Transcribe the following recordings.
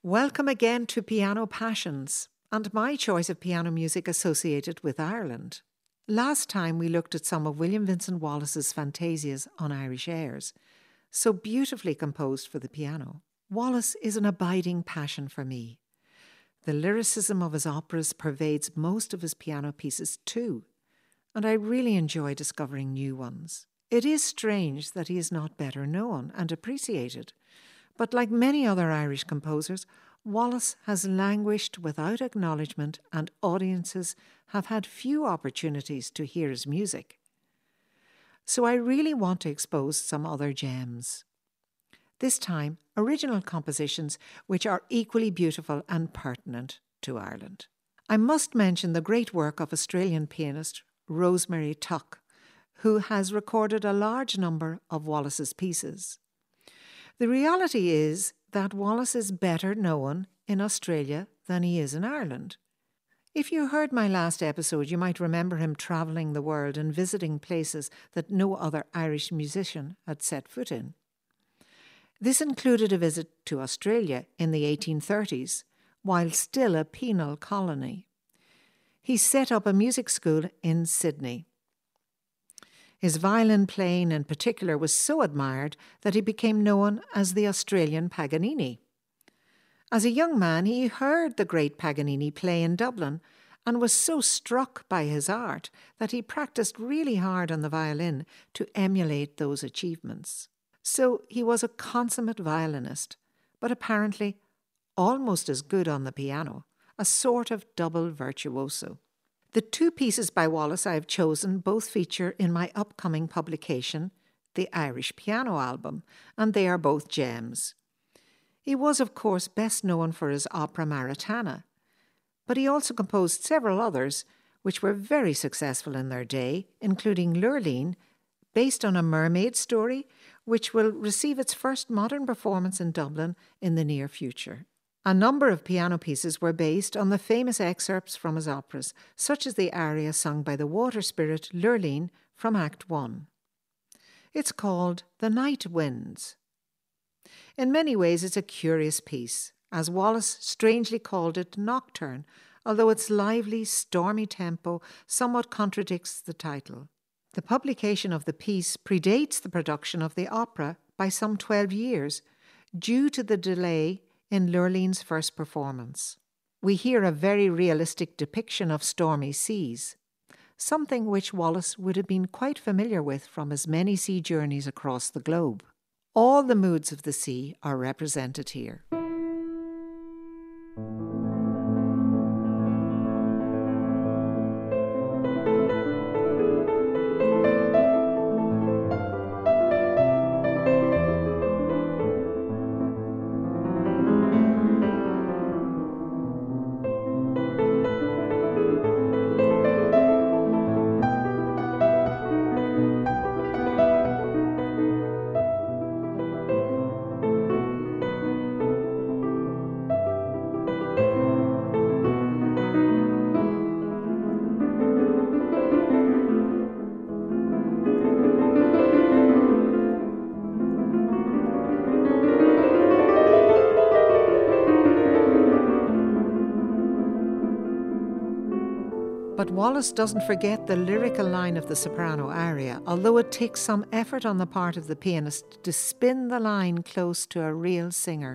Welcome again to Piano Passions and my choice of piano music associated with Ireland. Last time we looked at some of William Vincent Wallace's fantasias on Irish airs, so beautifully composed for the piano. Wallace is an abiding passion for me. The lyricism of his operas pervades most of his piano pieces too, and I really enjoy discovering new ones. It is strange that he is not better known and appreciated, but like many other Irish composers, Wallace has languished without acknowledgement and audiences have had few opportunities to hear his music. So I really want to expose some other gems. This time, original compositions which are equally beautiful and pertinent to Ireland. I must mention the great work of Australian pianist Rosemary Tuck, who has recorded a large number of Wallace's pieces. The reality is that Wallace is better known in Australia than he is in Ireland. If you heard my last episode, you might remember him travelling the world and visiting places that no other Irish musician had set foot in. This included a visit to Australia in the 1830s, while still a penal colony. He set up a music school in Sydney. His violin playing in particular was so admired that he became known as the Australian Paganini. As a young man, he heard the great Paganini play in Dublin and was so struck by his art that he practiced really hard on the violin to emulate those achievements. So he was a consummate violinist, but apparently almost as good on the piano, a sort of double virtuoso. The two pieces by Wallace I have chosen both feature in my upcoming publication, The Irish Piano Album, and they are both gems. He was, of course, best known for his opera Maritana, but he also composed several others which were very successful in their day, including Lurleen, based on a mermaid story, which will receive its first modern performance in Dublin in the near future. A number of piano pieces were based on the famous excerpts from his operas, such as the aria sung by the water spirit Lurleen from Act 1. It's called The Night Winds. In many ways it's a curious piece, as Wallace strangely called it nocturne, although its lively, stormy tempo somewhat contradicts the title. The publication of the piece predates the production of the opera by some 12 years, due to the delay in Lurleen's first performance. We hear a very realistic depiction of stormy seas, something which Wallace would have been quite familiar with from his many sea journeys across the globe. All the moods of the sea are represented here. But Wallace doesn't forget the lyrical line of the soprano aria, although it takes some effort on the part of the pianist to spin the line close to a real singer.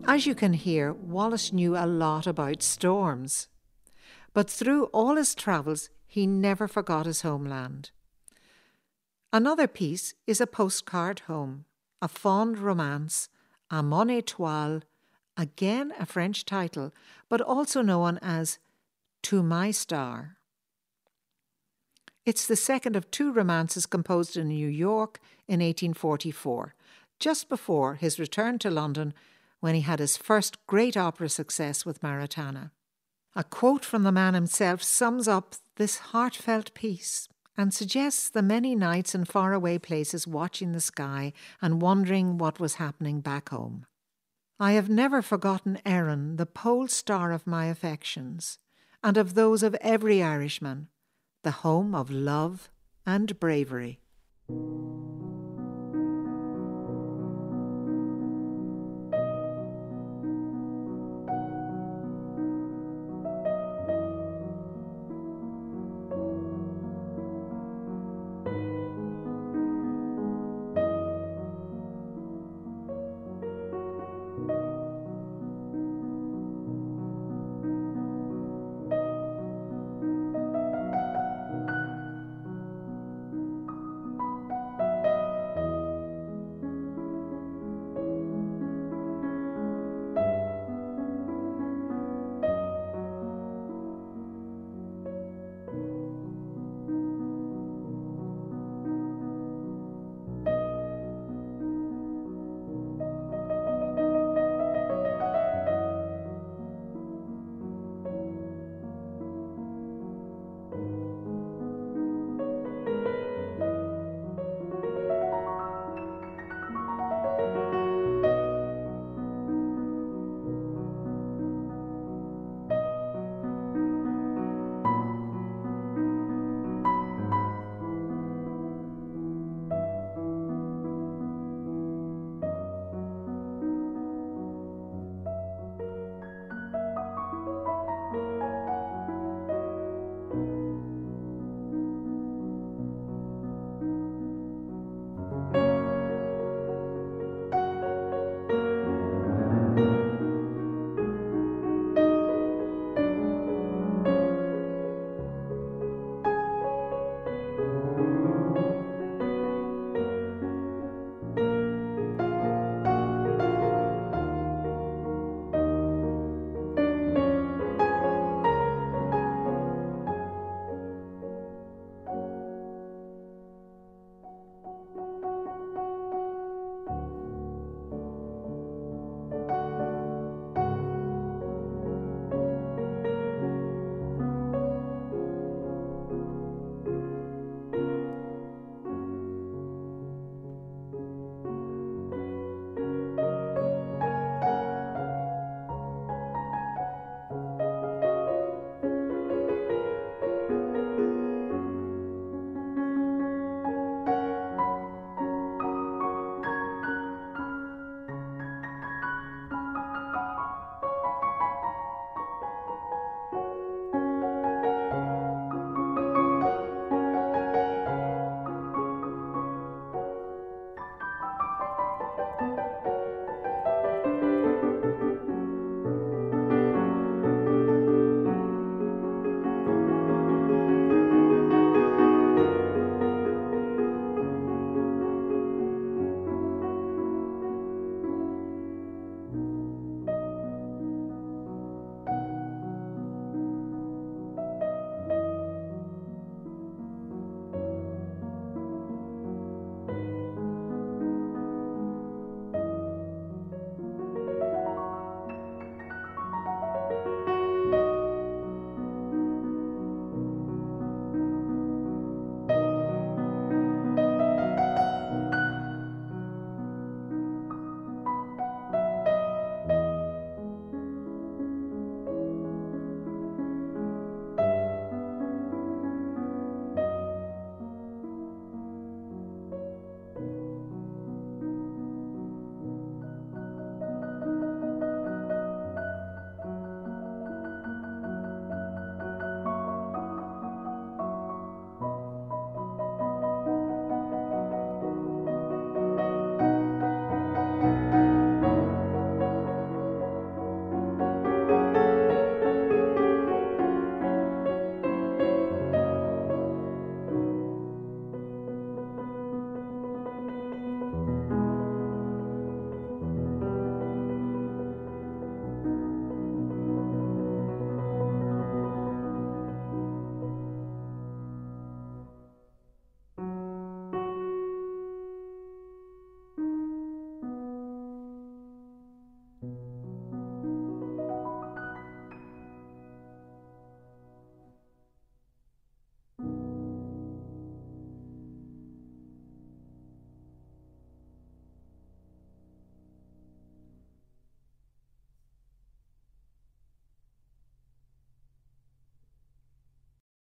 As you can hear, Wallace knew a lot about storms. But through all his travels, he never forgot his homeland. Another piece is a postcard home, a fond romance, A Mon Étoile, again a French title, but also known as To My Star. It's the second of two romances composed in New York in 1844, just before his return to London when he had his first great opera success with Maritana. A quote from the man himself sums up this heartfelt piece and suggests the many nights in faraway places watching the sky and wondering what was happening back home. I have never forgotten Erin, the pole star of my affections, and of those of every Irishman, the home of love and bravery.